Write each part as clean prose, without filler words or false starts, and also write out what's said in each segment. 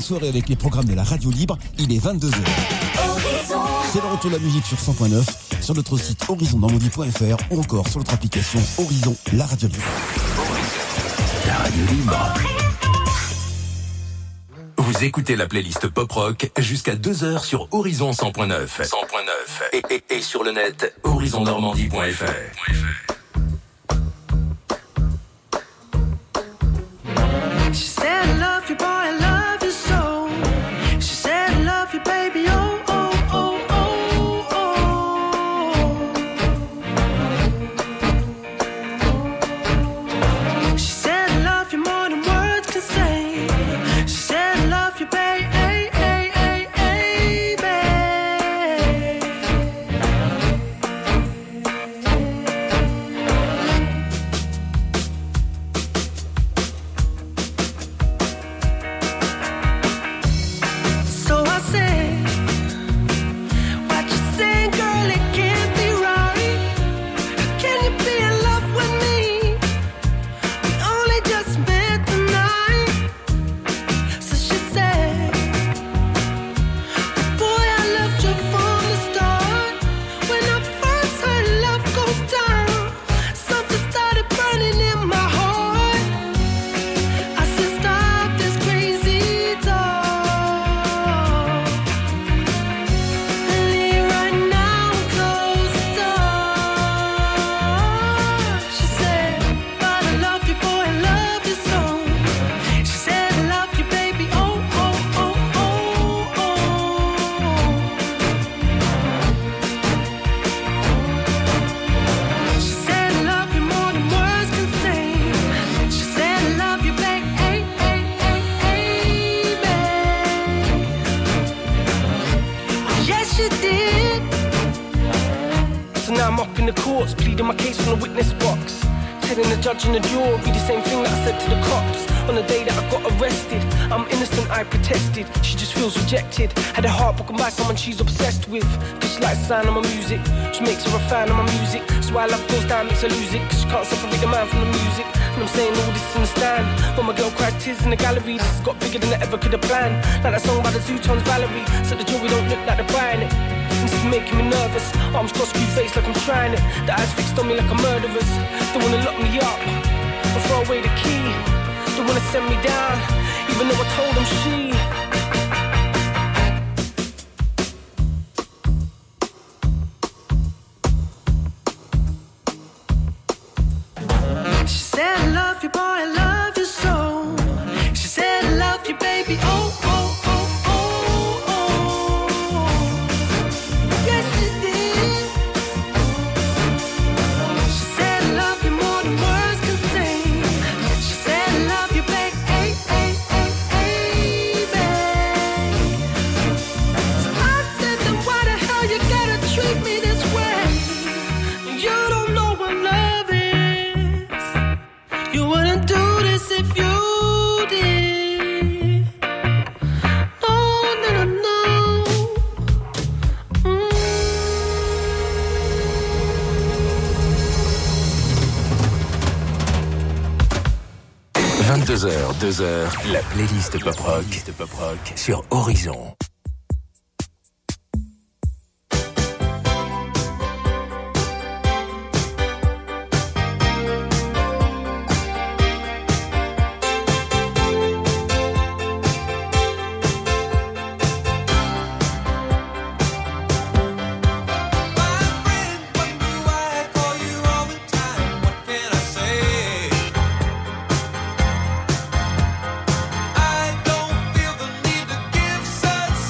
soirée avec les programmes de la radio libre. Il est 22h. C'est le retour de la musique sur 100.9, sur notre site horizonnormandie.fr ou encore sur notre application Horizon, la radio libre. La radio libre. Vous écoutez la playlist Pop Rock jusqu'à 2h sur Horizon 100.9. 100.9 et sur le net horizonnormandie.fr. She said I love you boy, I love you so. She said I love you baby, oh, oh, oh, oh, oh. She said I love you more than words can say. She said I love you baby. Judge in the jury, the same thing that I said to the cops on the day that I got arrested. I'm innocent, I protested. She just feels rejected. Had her heart broken by someone she's obsessed with. Cause she likes the sound of my music, which makes her a fan of my music. So why love goes down makes her lose it. Cause she can't separate the man from the music. And I'm saying all this in the stand. When my girl cries tears in the gallery, this has got bigger than I ever could have planned. Like that song by the Zootons, Valerie. So the jury don't look like they're buying it. This is making me nervous. Arms crossed, screw face like I'm trying it. The eyes fixed on me like a murderer's. They wanna lock me up and throw away the key. They wanna send me down, even though I told them she. She said I love you boy, I love you so. She said I love you baby, oh, oh. Deux heures, la playlist Pop Rock sur Horizon. I don't feel the need to give such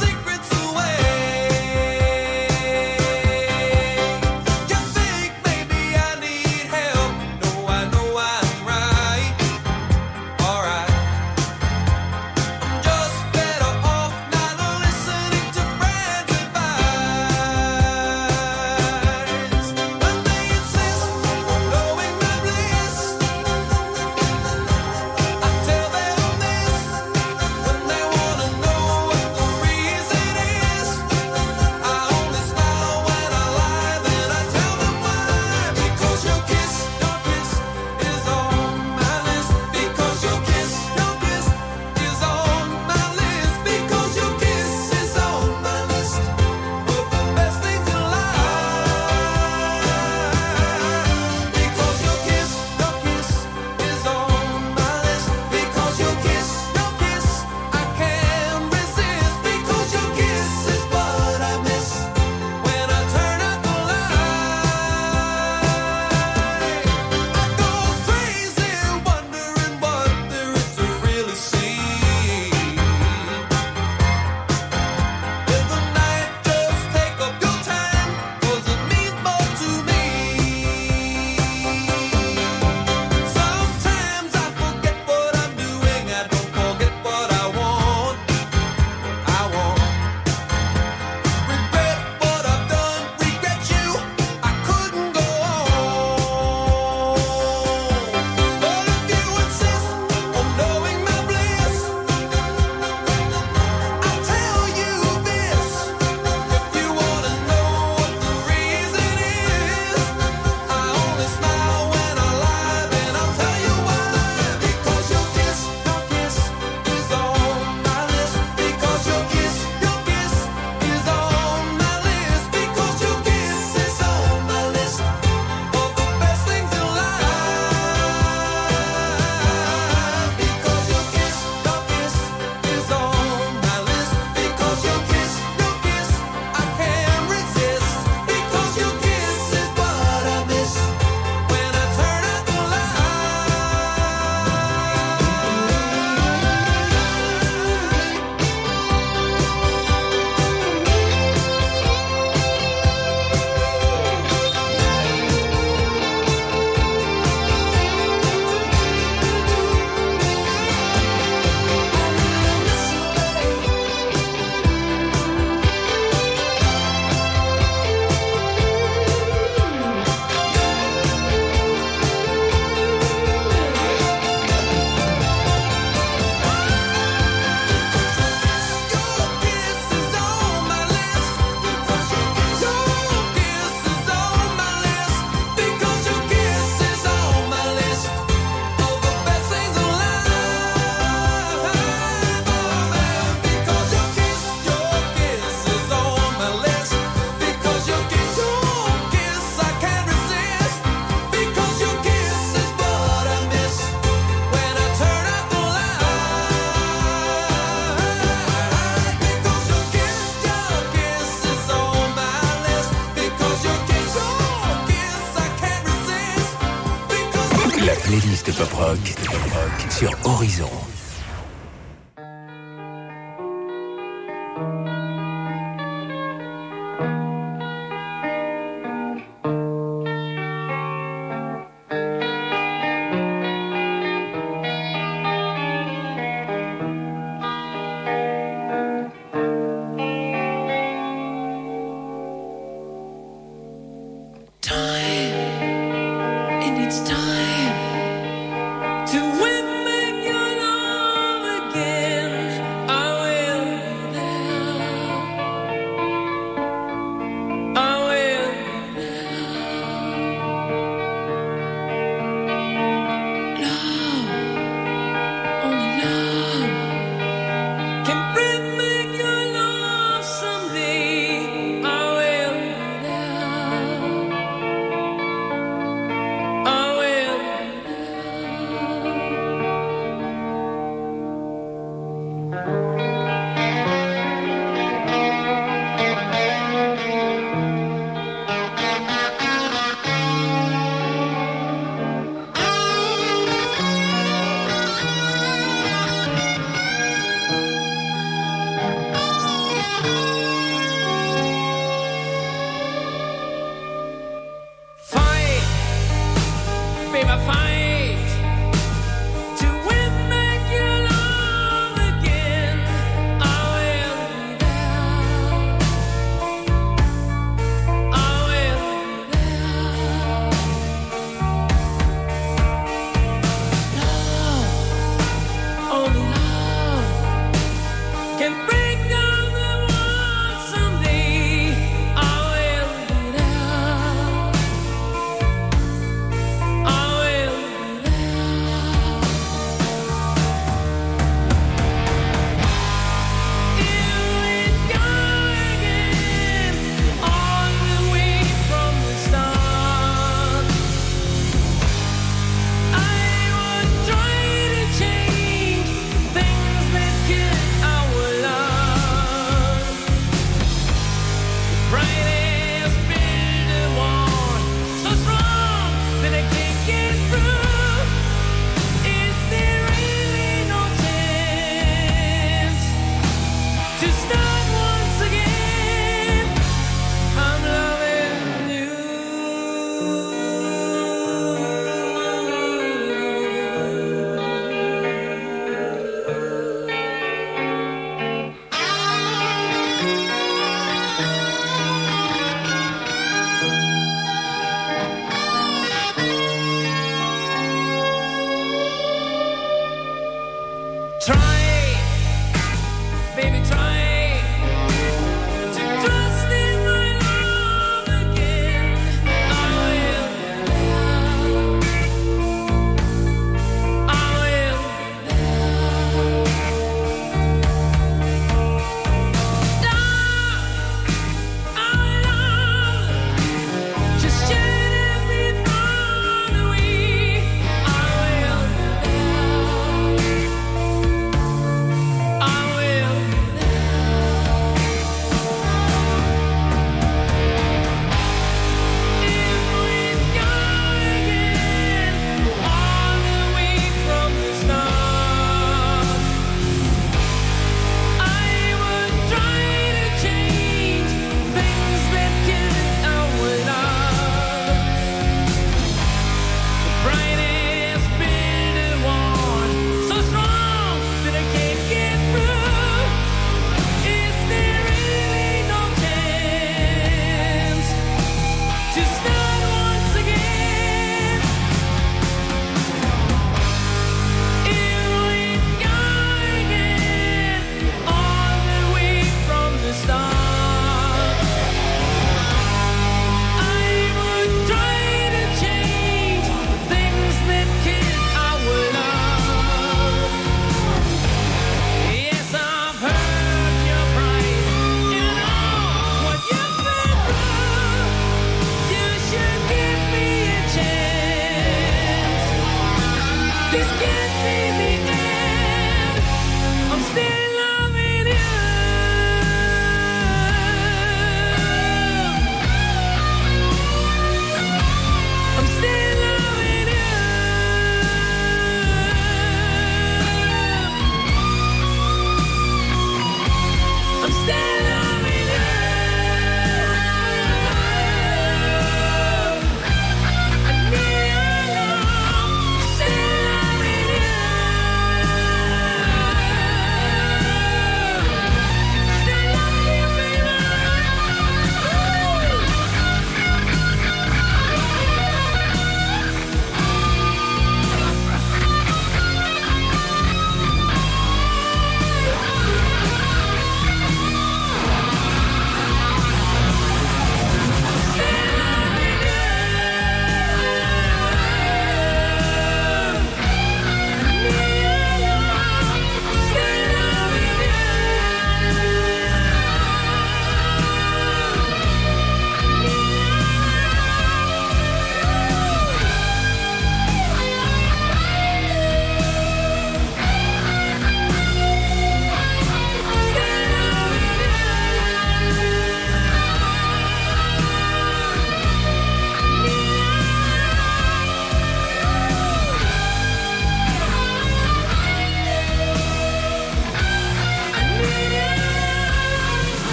playlist Pop Rock sur Horizon.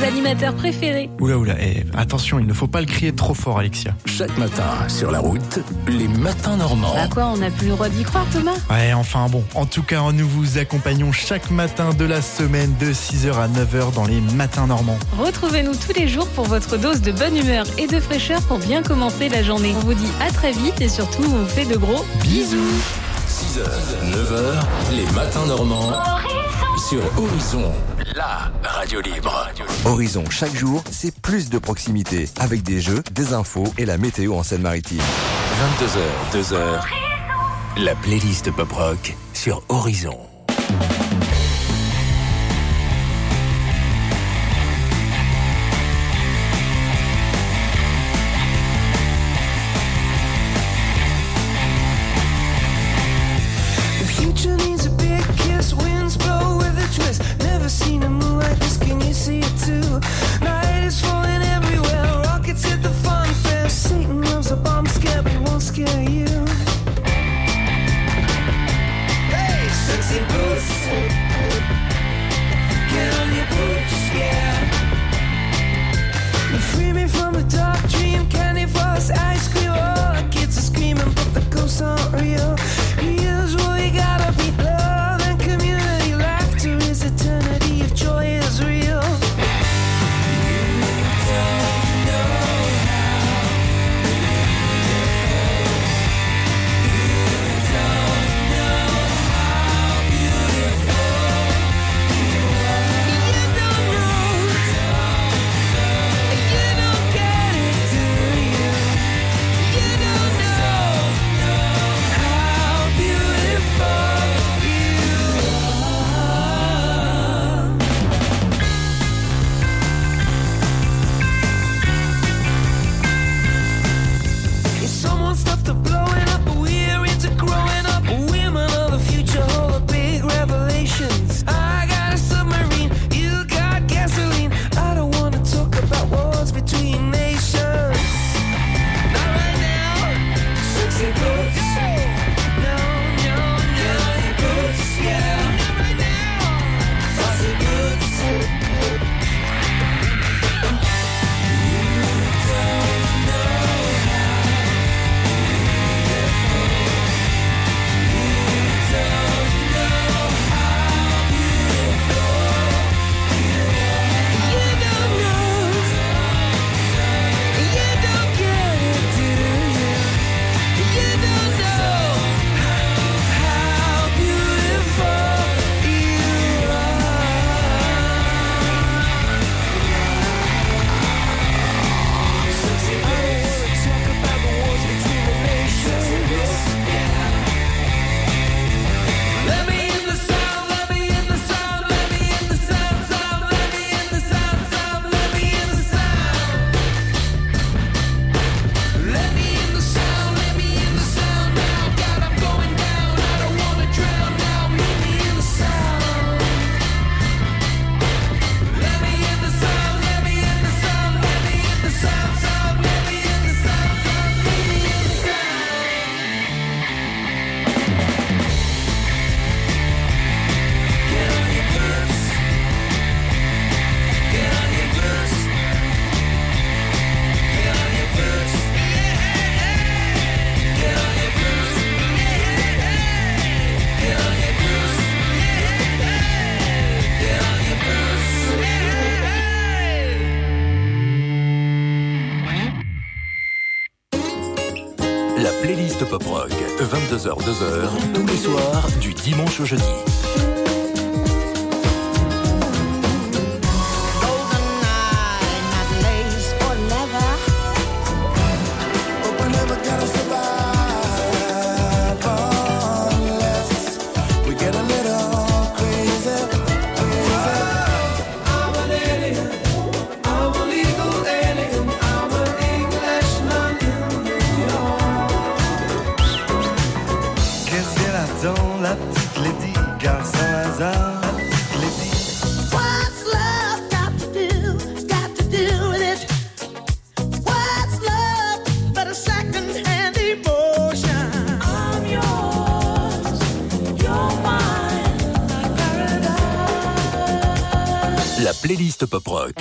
animateurs préférés. Oula, attention, il ne faut pas le crier trop fort, Alexia. Chaque matin, sur la route, les matins normands. Bah quoi, on n'a plus le droit d'y croire, Thomas? Ouais, enfin bon. En tout cas, nous vous accompagnons chaque matin de la semaine de 6h à 9h dans les matins normands. Retrouvez-nous tous les jours pour votre dose de bonne humeur et de fraîcheur pour bien commencer la journée. On vous dit à très vite et surtout, on vous fait de gros bisous. 6h, 9h, les matins normands. Sur Horizon, la radio libre. Horizon, chaque jour, c'est plus de proximité. Avec des jeux, des infos et la météo en Seine-Maritime. 22h, 2h. La playlist pop rock sur Horizon. Never seen a moon like this, can you see it too? Night is falling everywhere, rockets hit the fun fair. Satan loves a bomb scare, but he won't scare you. Hey, sexy boots, get on your boots, yeah. You free me from a dark dream, candy floss, ice cream. All the kids are screaming, but the ghosts aren't real. Here's what we gotta be, love and community. Laughter is eternity if joy is real. La playlist pop rock, 22h, 2h, tous les soirs, du dimanche au jeudi. Qu'est-ce qu'elle attend, la petite Lady, car ça playlist Pop Rock.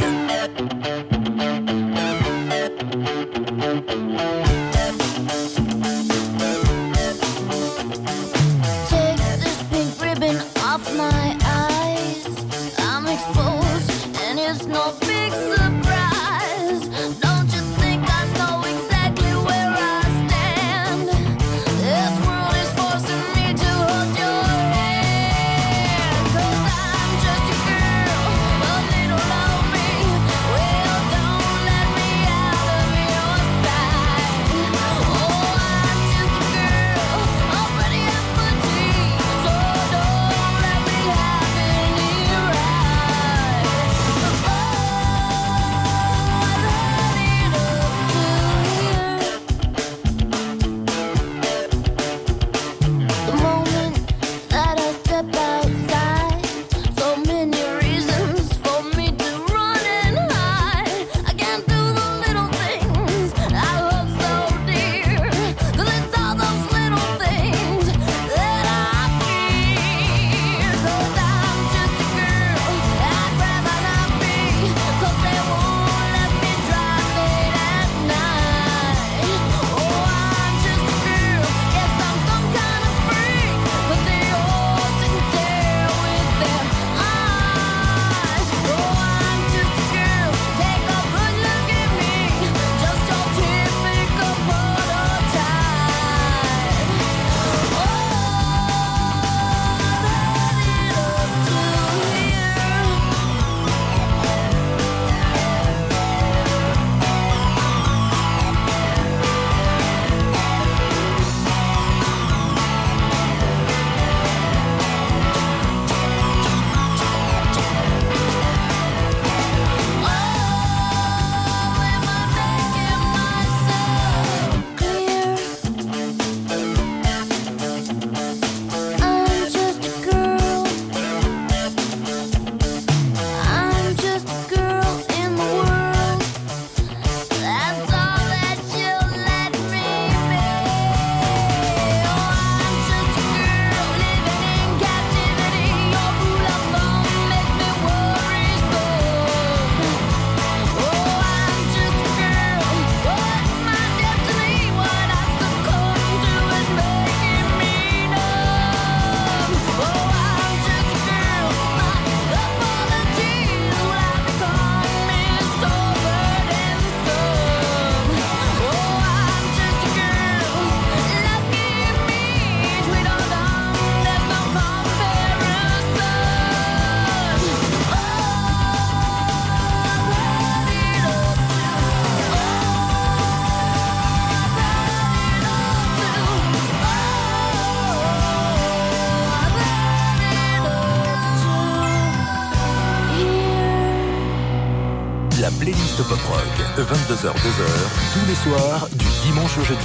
La playlist Pop Rock, 22h-2h, tous les soirs, du dimanche au jeudi.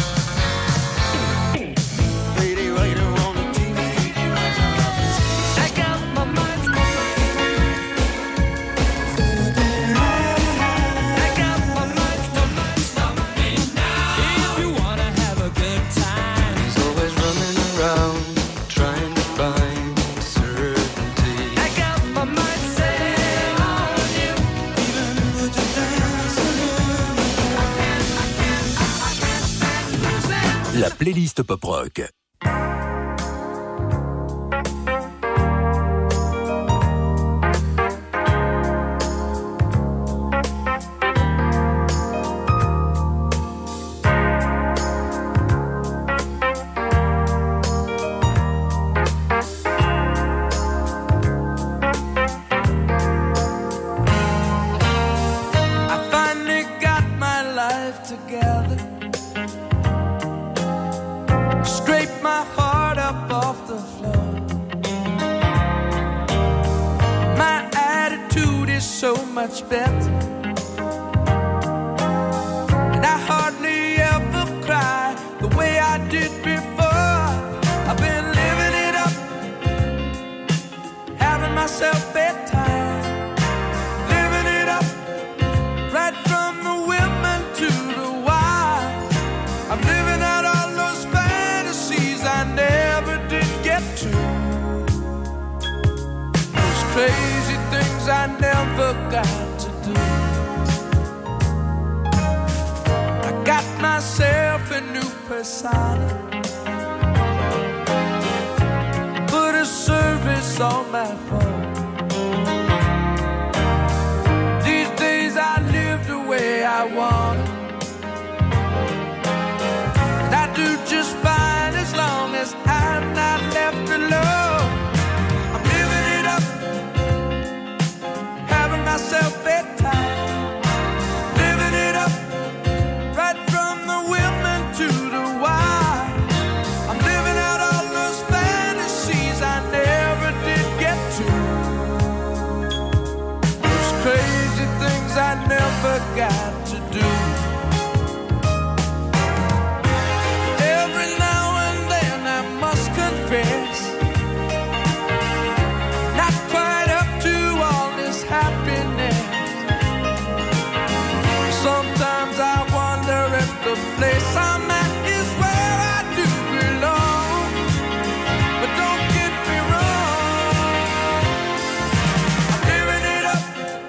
La playlist Pop Rock. Much better, and I hardly ever cry the way I did before. I've been living it up, having myself bedtime, living it up, right from the women to the wild. I'm living out all those fantasies I never did get to, those crazy things I never got to do. I got myself a new persona, put a service on my phone. These days I live the way I want, and I do just fine as long as I'm not left alone. I'm living it up, having myself bedtime, living it up, right from the women to the wire. I'm living out all those fantasies I never did get to, those crazy things I never got to do. Every now and then I must confess, not quite up to all this happiness. Sometimes I wonder if the place I'm at is where I do belong. But don't get me wrong, I'm living it up,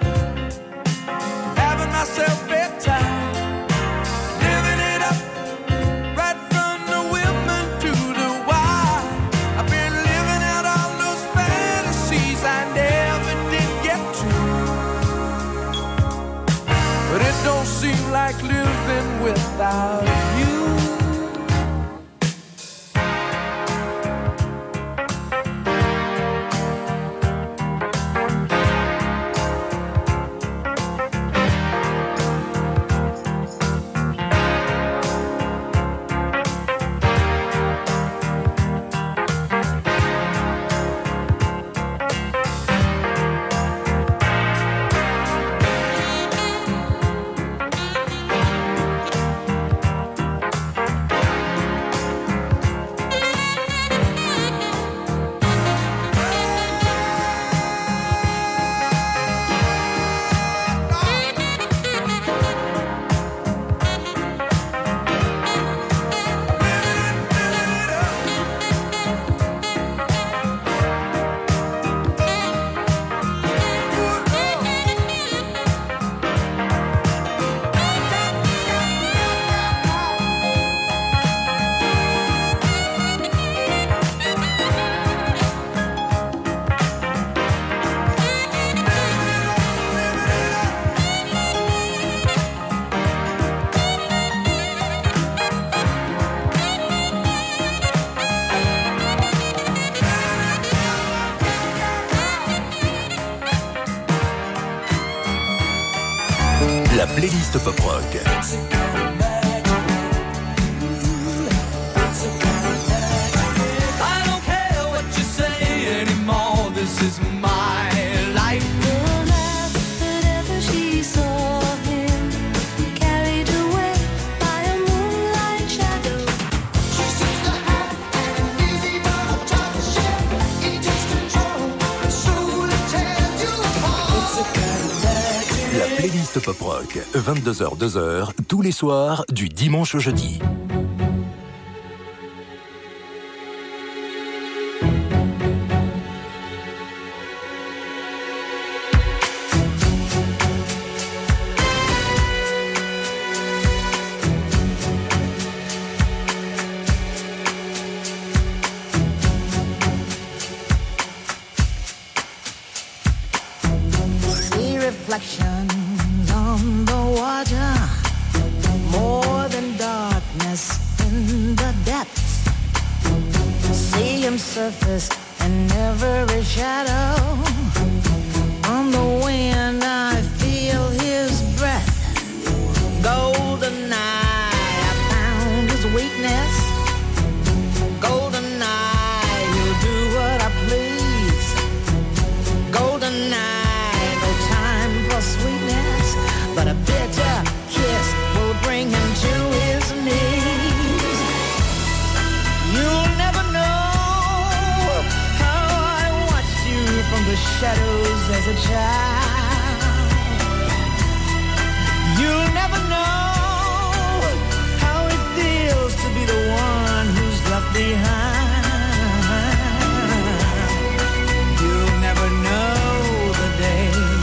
having myself bedtime, living it up, right from the women to the wire. I've been living out all those fantasies I never did get to, but it don't seem like living without you. La playlist Pop Rock. I don't care what you say anymore, this is my life. The last that ever she saw him, carried away by a moonlight shadow. She seems to have an invisible touch, it takes control, and slowly tears you apart. It's a kind of magic. La playlist Pop Rock, 22h, 2h, tous les soirs, du dimanche au jeudi. See reflections on the water, more than darkness in the depths. See him surface in every shadow. On the wind I feel his breath. Golden eye, I found his weakness. Golden eye, he'll do what I please. Golden eye, no time for sweetness, but a bitter kiss will bring him to his knees. You'll never know how I watched you from the shadows as a child. You'll never know how it feels to be the one who's left behind. You'll never know the day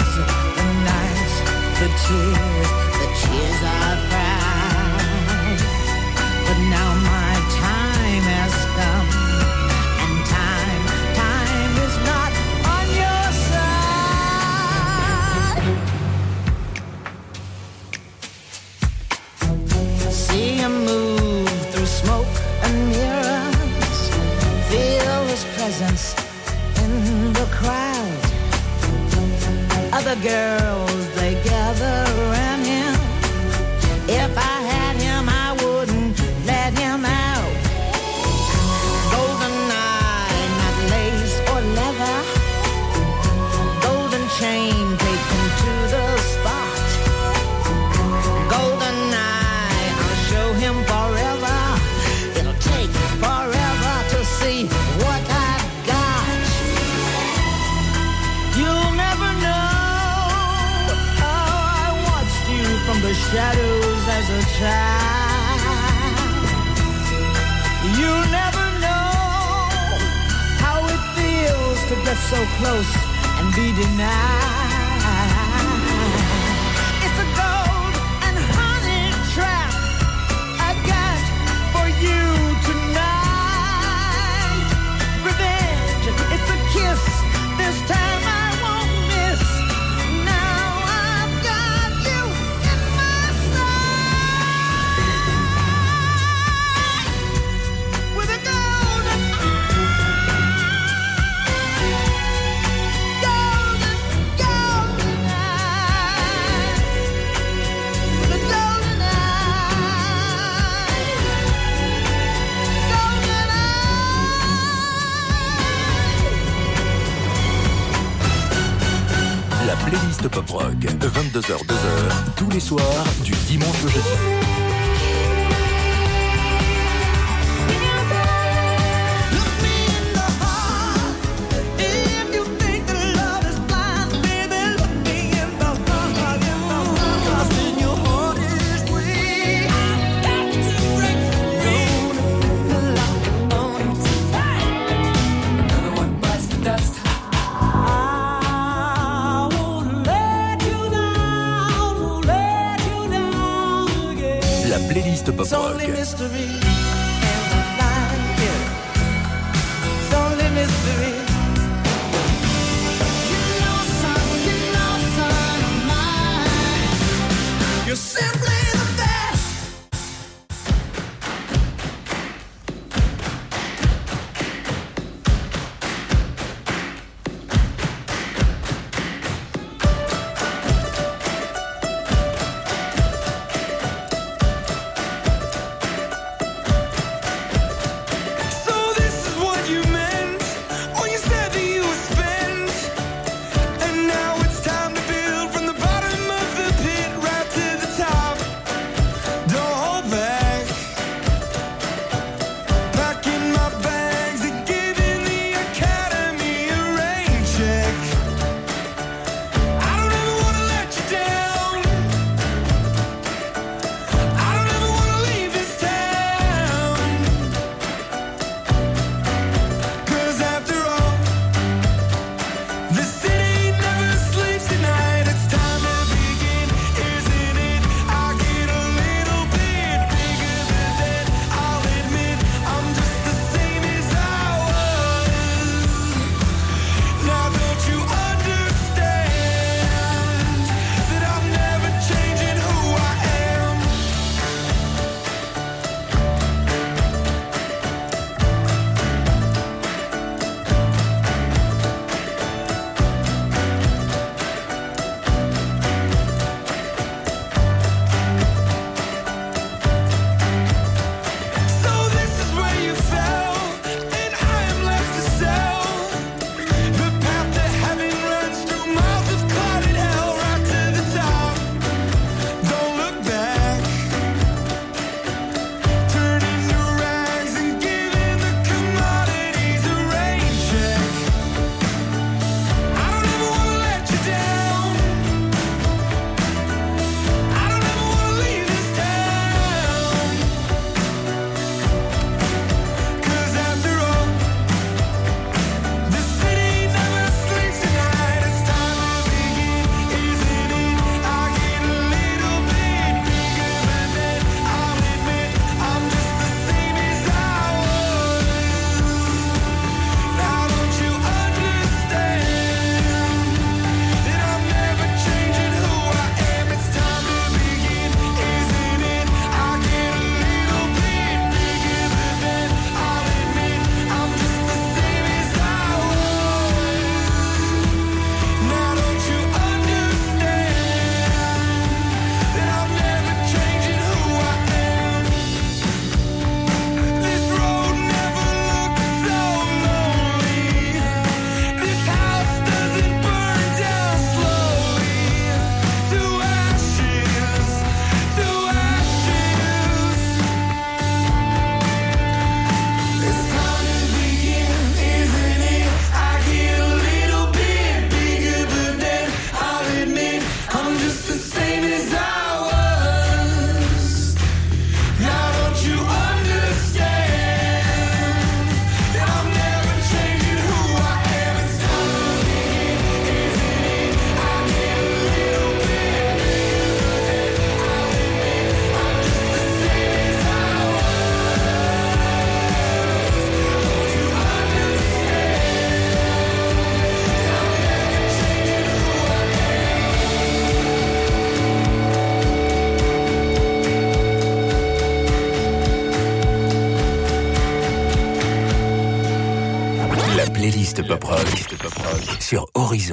other girls, they gather around him. If I had him, I wouldn't let him out. Golden eye, not lace or leather. Golden chain taken to the spot. Golden eye, I'll show him forever. It'll take forever to see what I've got. You'll never know how I watched you from the shadows as a child. You'll never know how it feels to get so close and be denied. It's a gold and honey trap I got for you tonight. Revenge, it's a kiss. This time I won't miss. Now I've got you in my sight. With a golden golden eye. With a golden eye. Golden eye. La playlist Pop Rock, 22h, 2h, tous les soirs, du dimanche au jeudi. Look me in the heart. If you think that love is blind, baby, look me in the heart. Cause when your heart is weak, I've got to break free. Lock on tight. Another one bites the dust. I won't let you down again. La playlist Pop It's only Rock. mystery and the flying kid. It's only mystery. You're son of mine. You're simply the best. So this is what you meant when you said that you would spend. And now it's time to build from the bottom of the pit right to the top. playlist Pop Rock sur Horizon.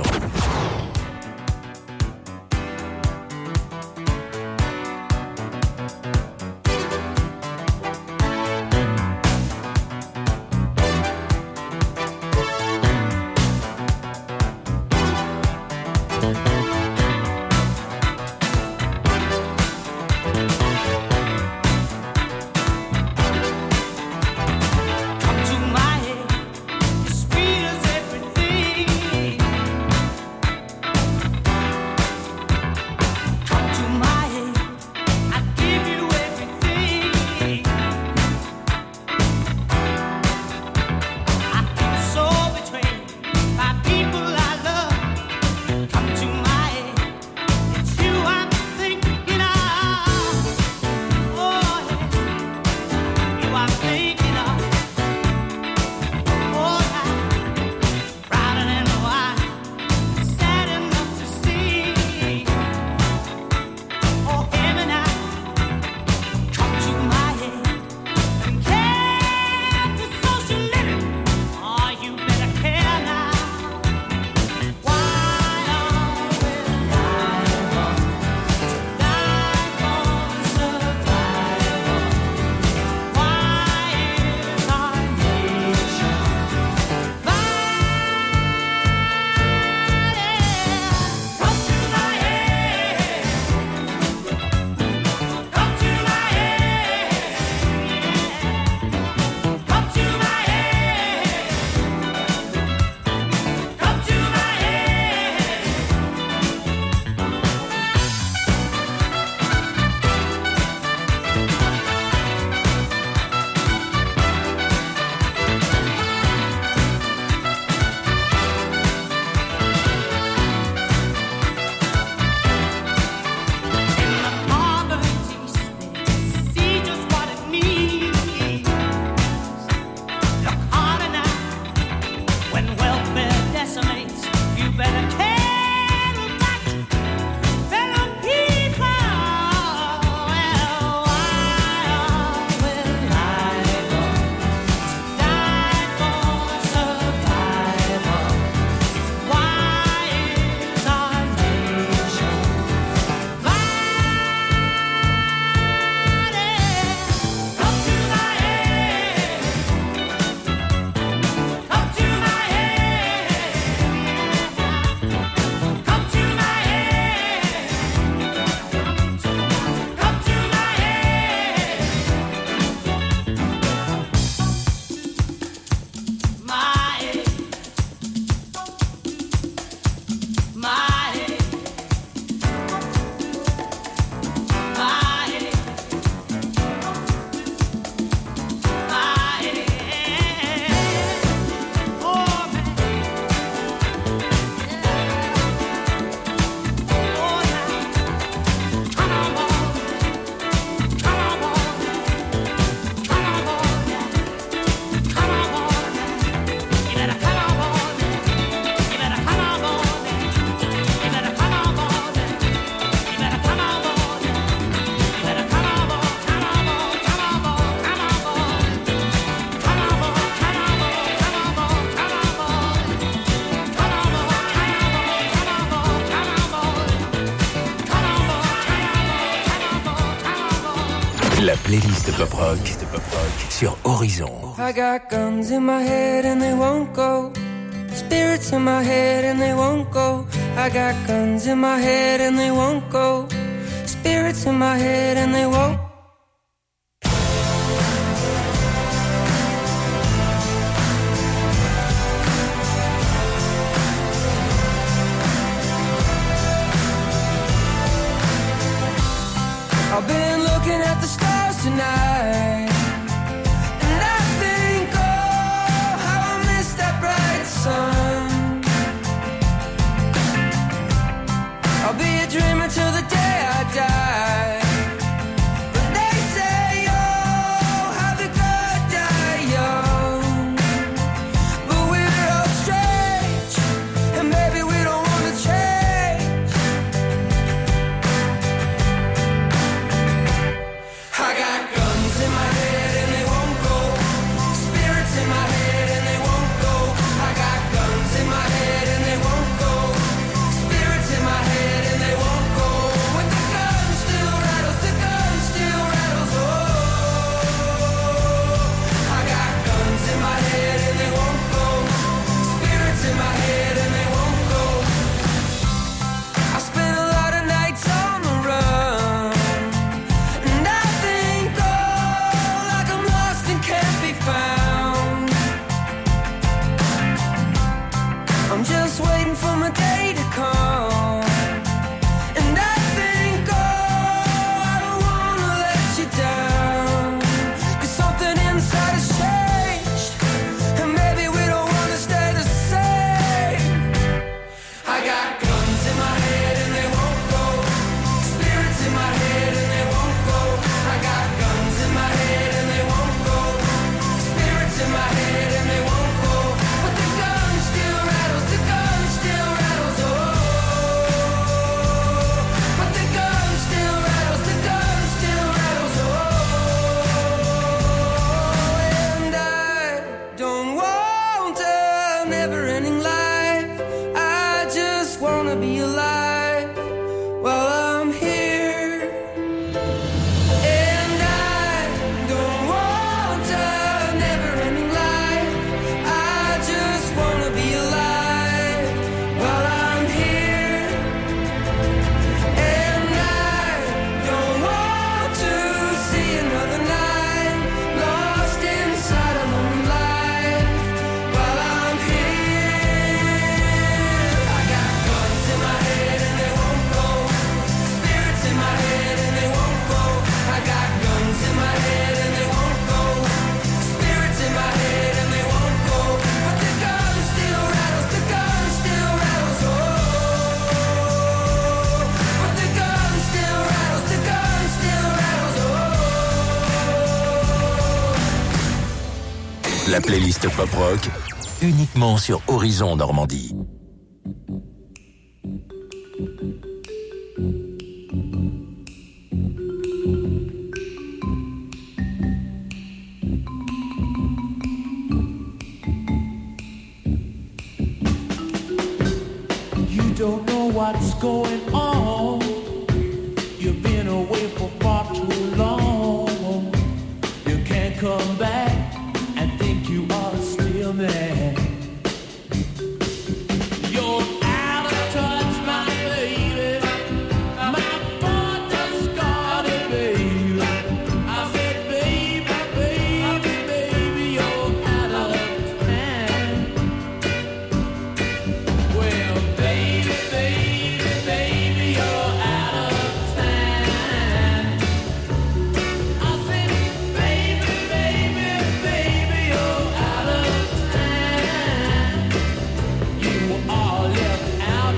La playlist Pop Rock sur Horizon. I got guns in my head and they won't go. Spirits in my head and they won't go. I got guns in my head and they won't go. Spirits in my head and they won't. I've been looking at the stars tonight, and I think, oh, how I miss that bright sun. I'll be a dreamer till the day I die, but La playlist Pop Rock, uniquement sur Horizon Normandie. You don't know what's going on. You've been away for far too long. You can't come back and think you are still there. You're out of touch, my baby. My father's got it, baby. I said, baby, baby, baby, you're out of time. Well, baby, baby, baby, you're out of time. I said, baby, baby, baby, you're out of time. You were all left out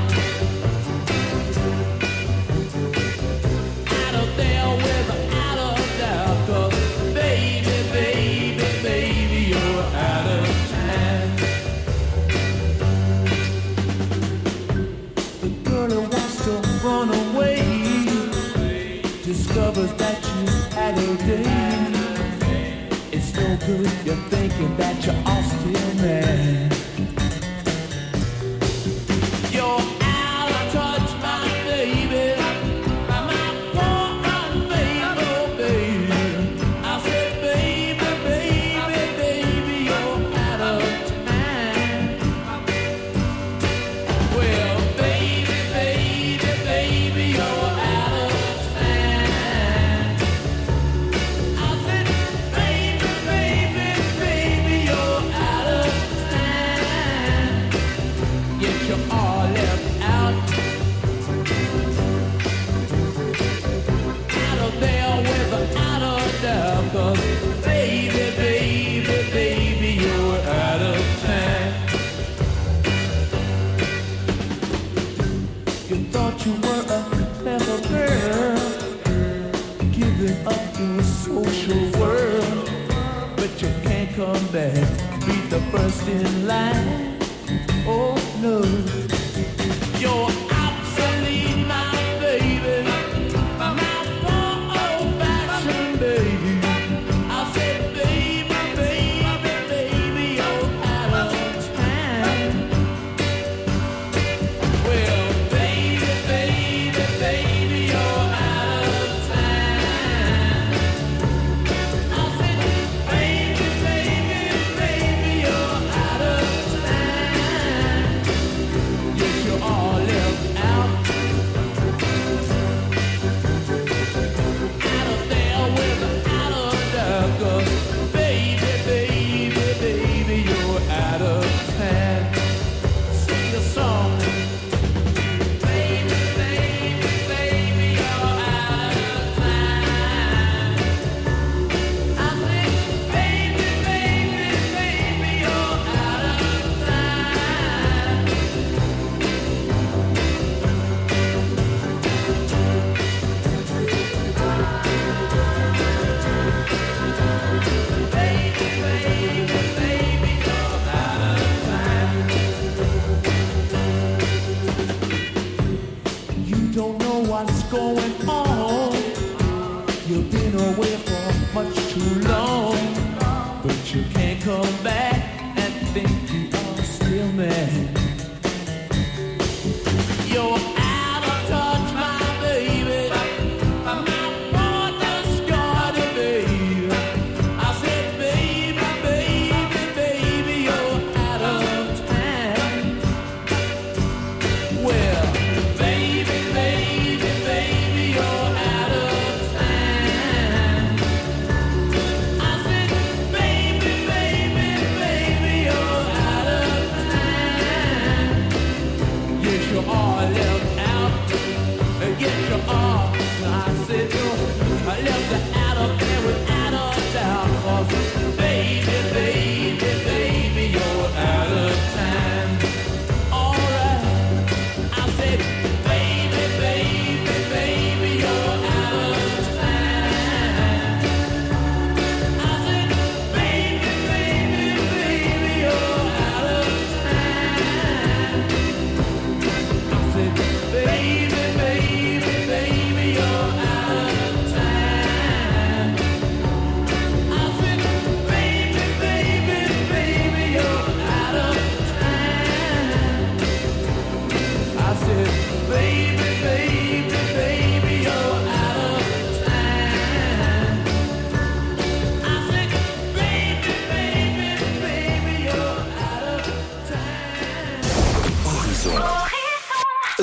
of there without a doubt. 'Cause baby, baby, baby, you're out of time. The girl who wants to run away discovers that you had a day. It's no good, you're thinking that you're all still there. You're out of touch, my baby. My poor unfaithful baby. I said, baby, baby, baby, you're out of time. Well, baby, baby, baby, you're out of time. I said, baby, baby, baby, you're out of time. Yes, you're all left out of there without a doubt. 'Cause baby, baby, baby, you're out of time. You thought you were a clever girl, giving up to a social world, but you can't come back, be the first in line. Oh no, you're obsolete, my baby, my poor old-fashioned baby. I said, baby, baby, baby, you're out of time. Well, baby, baby, baby, you're out of time. I said, baby, baby, baby, you're out of time. Yes, you're all left out of there without a doubt. 'Cause baby, baby, baby, you're out of time. Sing a song. Baby, baby, baby, you're out of time. I said, baby, baby, baby, you're out of time. Baby, baby, baby, you're out of time. You don't know what's going on. You've been away for much too long, but you can't come back and think you are still mad. You're out of touch, my baby. My father's got it, baby. I said, baby, baby, baby, you're out of time. Well, baby, baby, baby, you're out of time. I said, baby, baby,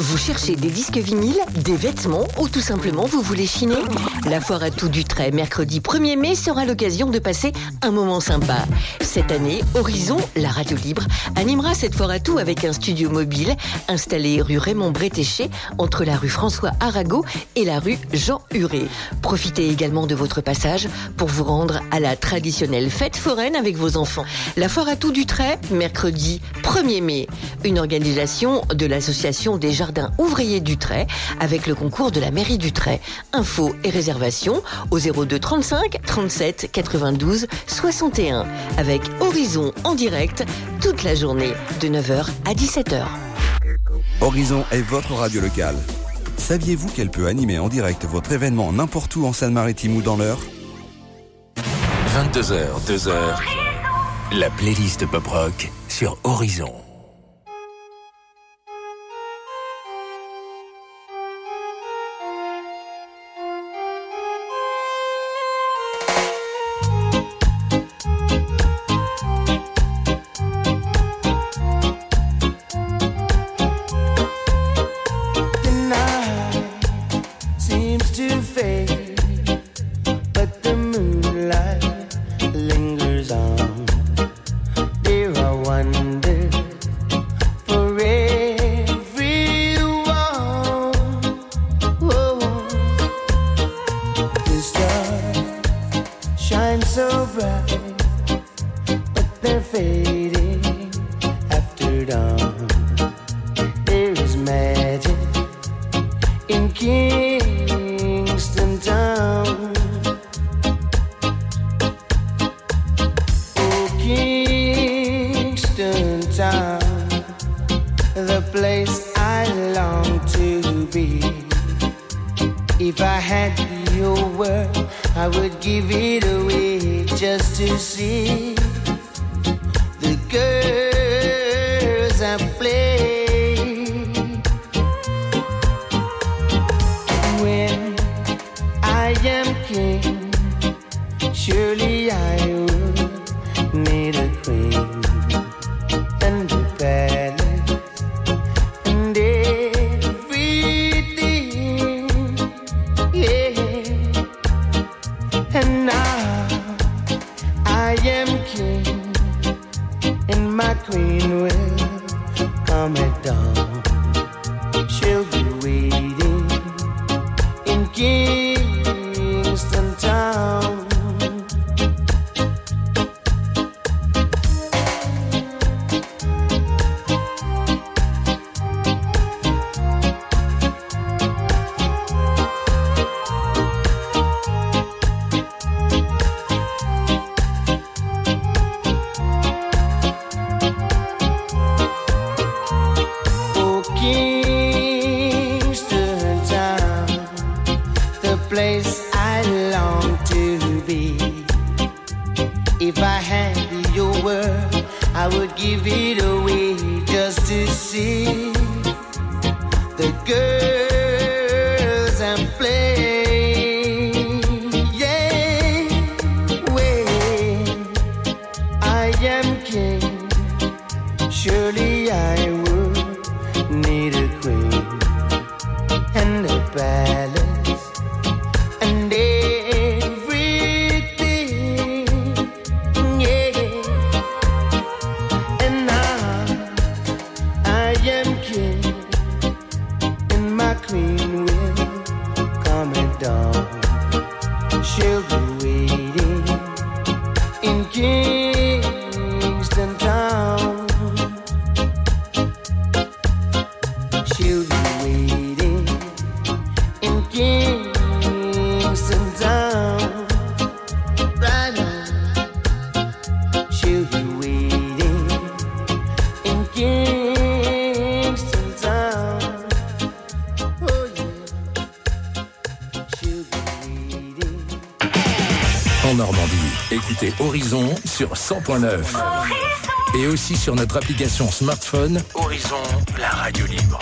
Vous cherchez des disques vinyles, des vêtements ou tout simplement vous voulez chiner? La foire à tout du trait, mercredi 1er mai, sera l'occasion de passer un moment sympa. Cette année, Horizon, la radio libre, animera cette foire à tout avec un studio mobile installé rue Raymond Bretéché entre la rue François Arago et la rue Jean Huré. Profitez également de votre passage pour vous rendre à la traditionnelle fête foraine avec vos enfants. La foire à tout du trait, mercredi 1er mai. Une organisation de l'association des jardins ouvriers du Trait avec le concours de la mairie du Trait. Infos et réservations au 02 35 37 92 61 avec Horizon en direct toute la journée de 9h à 17h. Horizon est votre radio locale. Saviez-vous qu'elle peut animer en direct votre événement n'importe où en Seine-Maritime ou dans l'Eure? 22h, 2h, la playlist Pop Rock sur Horizon. Horizon sur 100.9 et aussi sur notre application smartphone Horizon, la radio libre.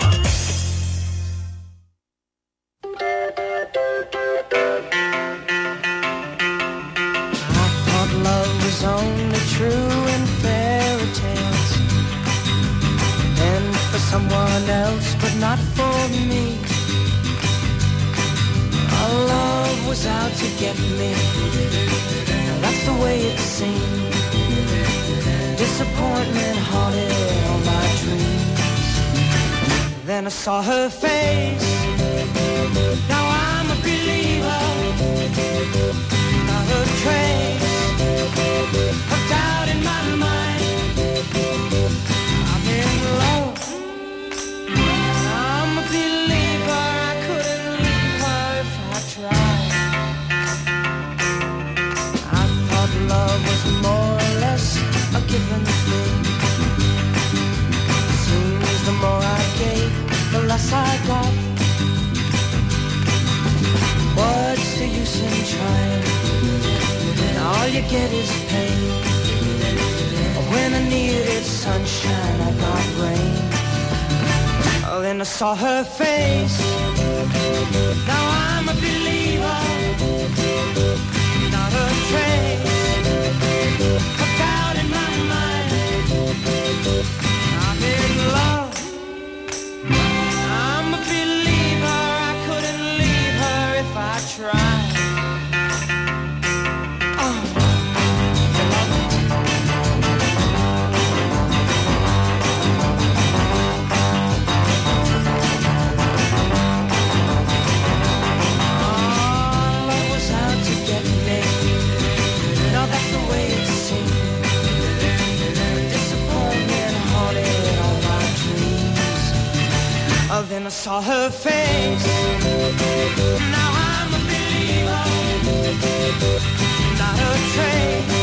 I thought love was only true in fairy tales and for someone else, but not for me. Our love was out to get me. That's the way it seemed. Disappointment haunted all my dreams. Then I saw her face. Now I'm a believer. Not a trace of doubt in my mind. I'm in love. I'm a believer. I couldn't leave her if I tried. I thought love was more or less a given thing. Seems the more I gave, the less I got. What's the use in trying? And all you get is pain. When I needed sunshine, I got rain. Oh, then I saw her face. Now I'm a believer. Not a trace of doubt in my mind. I'm in love. I'm a believer. I couldn't leave her if I tried. Then I saw her face. Now I'm a believer. Not a trace